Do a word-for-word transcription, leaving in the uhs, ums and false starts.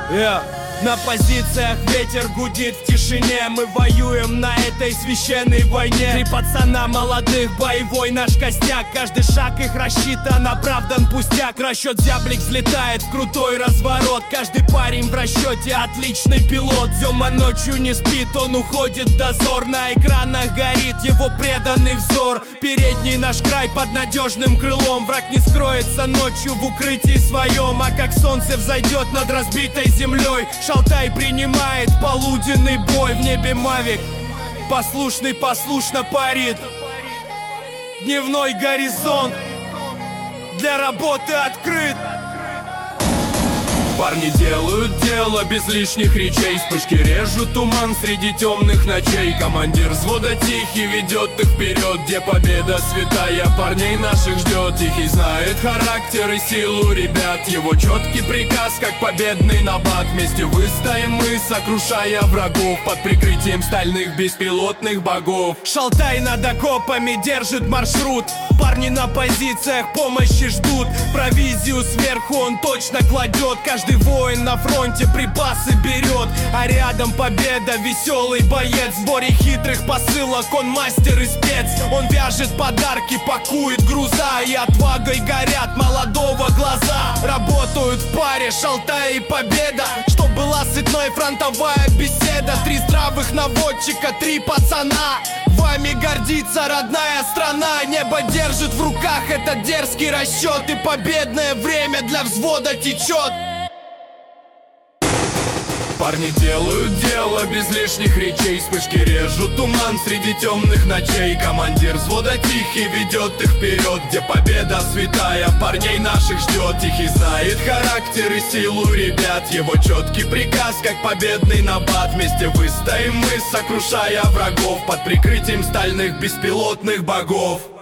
Yeah. На позициях ветер гудит в тишине. Мы воюем на этой священной войне. Три пацана молодых, боевой наш костяк. Каждый шаг их рассчитан, оправдан пустяк. Расчет зяблик взлетает в крутой разворот. Каждый парень в расчете отличный пилот. Зема ночью не спит, он уходит в дозор. На экранах горит его преданный взор. Передний наш край под надежным крылом. Враг не скроется ночью в укрытии своем. А как солнце взойдет над разбитой землей, Шалтай принимает полуденный бой. В небе мавик послушный послушно парит. Дневной горизонт для работы открыт. Парни делают дело без лишних речей. Вспышки режут туман среди темных ночей. Командир взвода тихий ведет их вперед, где победа святая парней наших ждет. Тихий знает характер и силу ребят. Его четкий приказ, как победный набат. Вместе выстоим мы, сокрушая врагов под прикрытием стальных беспилотных богов. Шалтай над окопами держит маршрут. Парни на позициях помощи ждут. Провизию сверху он точно кладет. Каждый воин на фронте припасы берет. А рядом победа, веселый боец. В сборе хитрых посылок он мастер и спец. Он вяжет подарки, пакует груза. И отвагой горят молодого глаза. Работают в паре Шалтай и победа, чтоб была сытной фронтовая беседа. Три здравых наводчика, три пацана. Вами гордится родная страна. Небо держит в руках этот дерзкий расчет. И победное время для взвода течет. Парни делают дело без лишних речей. Вспышки режут туман среди темных ночей. Командир взвода тихий ведет их вперед, где победа святая парней наших ждет. Тихий знает характер и силу ребят. Его четкий приказ, как победный набат. Вместе выстоим мы, сокрушая врагов под прикрытием стальных беспилотных богов.